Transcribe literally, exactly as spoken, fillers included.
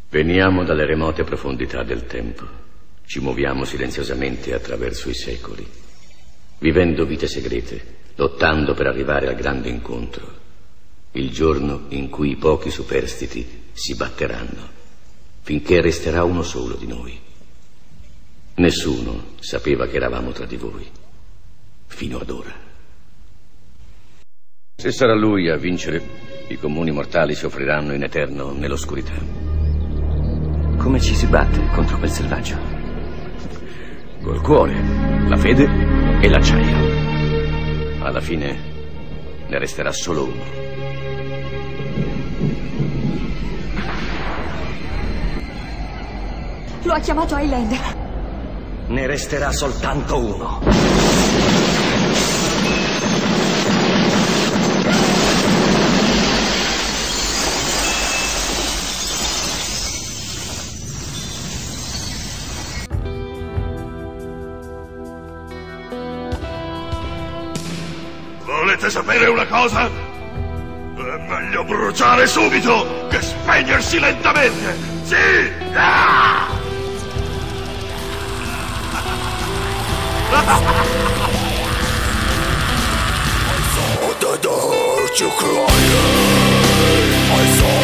Veniamo dalle remote profondità del tempo. Ci muoviamo silenziosamente attraverso i secoli, vivendo vite segrete, lottando per arrivare al grande incontro, il giorno in cui i pochi superstiti si batteranno, finché resterà uno solo di noi. Nessuno sapeva che eravamo tra di voi, fino ad ora. Se sarà lui a vincere, i comuni mortali soffriranno in eterno nell'oscurità. Come ci si batte contro quel selvaggio? Col cuore, la fede e l'acciaio. Alla fine ne resterà solo uno. Lo ha chiamato Highlander. Ne resterà soltanto uno. Volete sapere una cosa? È meglio bruciare subito che spegnersi lentamente. Sì! Ah! I saw the dark you crying. I saw